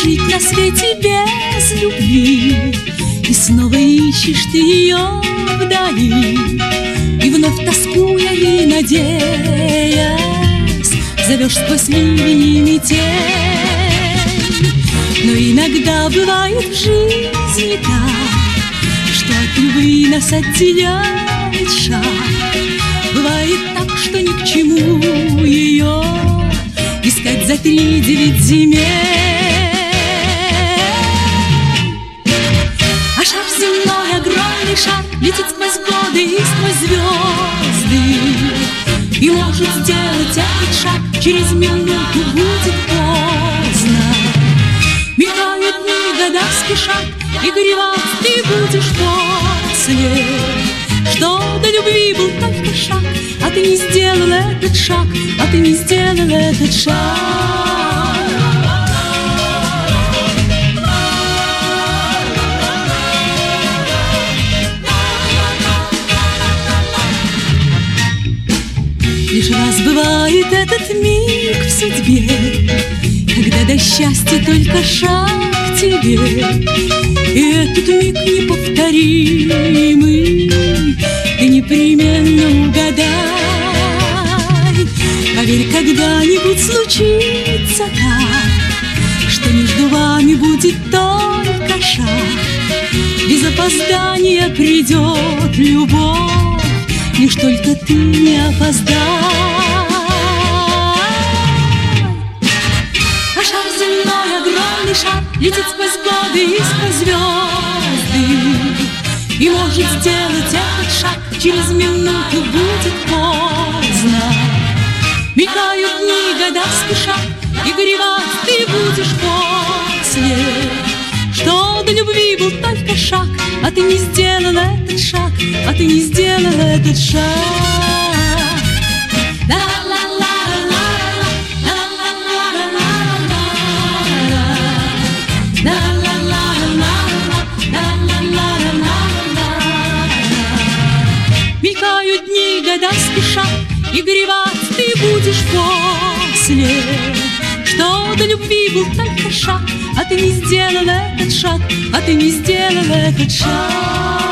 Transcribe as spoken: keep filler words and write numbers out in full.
жить на свете без любви, и снова ищешь ты ее вдали, и вновь тоскуя и надеясь, зовешь сквозь ливень и метель. Но иногда бывает в жизни так, что от любви нас отделяет шаг. Бывает так, что ни к чему ее искать за три девять земель. А шар земной, огромный шар, летит сквозь годы и сквозь звезды, и может сделать этот шаг через минуту будет поздно. Мигают дни, года спешат, и горевать ты будешь после, что до любви был только шаг, а ты не сделал этот шаг, а ты не сделал этот шаг. Лишь раз бывает этот миг в судьбе, когда до счастья только шаг тебе, и этот миг неповторимый ты непременно угадай. Поверь, когда-нибудь случится так, что между вами будет только шаг. Без опоздания придет любовь, лишь только ты не опоздай. А шар земной, огромный шар, летит сквозь годы и сквозь звезды, и может сделать этот шаг через минуту будет поздно. Мигают дни, года спешат, и горевать ты будешь после, что до любви был только шаг, а ты не сделал этот шаг, а ты не сделал этот шаг. Мелькают дни, года спешат, и горевать ты будешь после, что до любви был только шаг, а ты не сделал этот шаг, а ты не сделал этот шаг.